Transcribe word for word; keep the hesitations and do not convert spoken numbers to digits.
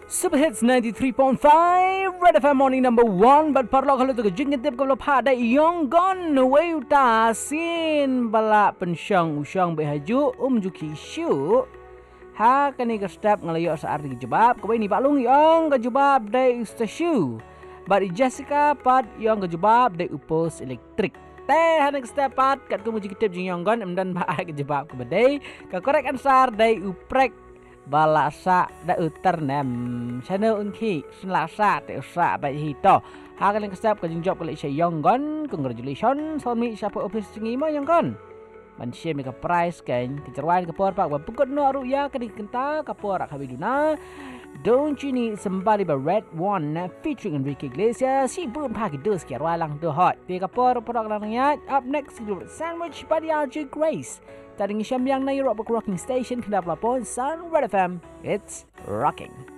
Super Hits ninety-three point five Red F M morning number one. But parlo kalau tu kejing ketip kalau pada yang gon way uta sin bala pensyang usyang behaju um juki syu. Ha kani ke step ngalayo saat di jebab kau ini balung yang ke jebab dari stasyu. But Jessica pat yang ke jebab dari upos elektrik. Teh hanek step pat kat ku muji ketip jing yang gon emdan ba ke jebab ke bedai ke korek ansar dari uprek balasa da utar nem channel unki selasa te usa bai hito ha kalen kesap ka jingjop kali saya yonggon congratulations on me siapa office singi ma yonggon man share me ka prize kan kecerwan ke por pak wa pukut no aru ya ka dikenta ka por ka biduna don't you need somebody but red one featuring Enrique Iglesias si bun pa ki dos ki ralang do hot te ka por produk lang ya up next sandwich by the R J Grace. Tading siyam yang na Europe Rocking Station, Kendap Lapon, Sun Red F M. It's rocking.